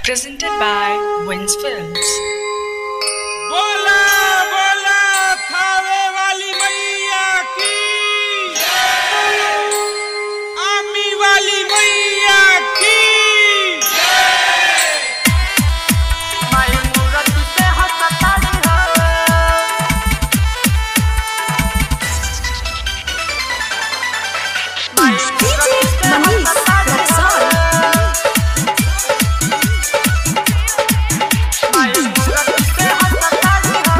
presented by Wins Films. बोला बोला थावे वाली मैया की, आमी वाली मैया की। माई मूरत से हंसताड़ी हो, माई मूरत से हंसताड़ी हो, माई मूरत से हंसताड़ी हो।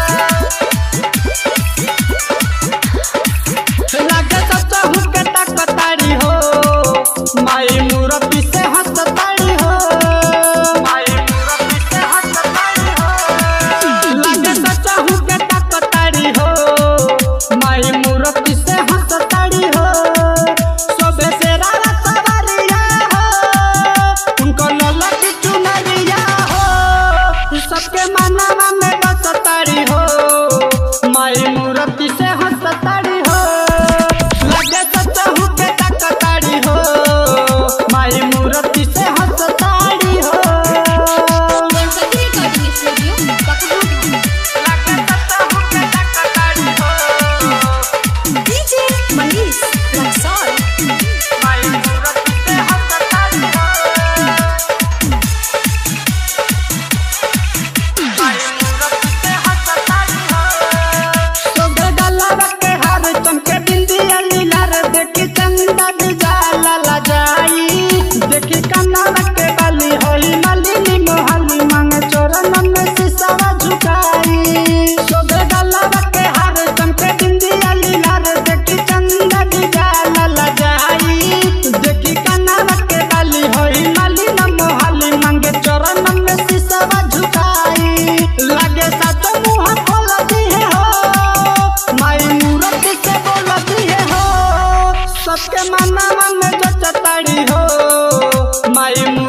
लागे सच्चा हुक्के ताकताड़ी हो, माई मूरत से हंसताड़ी हो, माई मूरत से हंसताड़ी हो। लागे सच्चा हुक्के ताकताड़ी हो, माई मूरत से हंसताड़ी हो। सोबे से रारा सवारिया हो, उनको ललक चुनरिया हो, सबके मनवा में बसताड़ी हो, माई मूरत से हंसताड़ी हो। लागे सच्चा हुक्के ताकताड़ी हो, माई मूरत से हंसताड़ी हो। गणपति रिकॉर्डिंग स्टूडियो बकहाट लागे सच्चा हुक्के ताकताड़ी हो, डीजे मनीष रक्सौल माई मूरत से हंसताड़ी हो, माई मूरत से हंसताड़ी हो। सोगे गलवा के हार चमके बिंदिया लीला रे, देखी चंदा जाला ला जाई, देखी कन्नवा के बाली होई मालिनी मोहाली, मांगे चोरन में सिसावा झुकाई। सोगे गलवा के हार चमके बिंदिया लीला रे, देखी चंदा जाला ला जाई, देखी कन्नवा के बाली होई मालिनी मोहाली, मांगे चोरन में सिसावा झुकाई। लागे सातो मुंह खोल दिए हो, माई मूरत से बोल दिए हो, सबके मनवा में जो चताड़ी हो, माई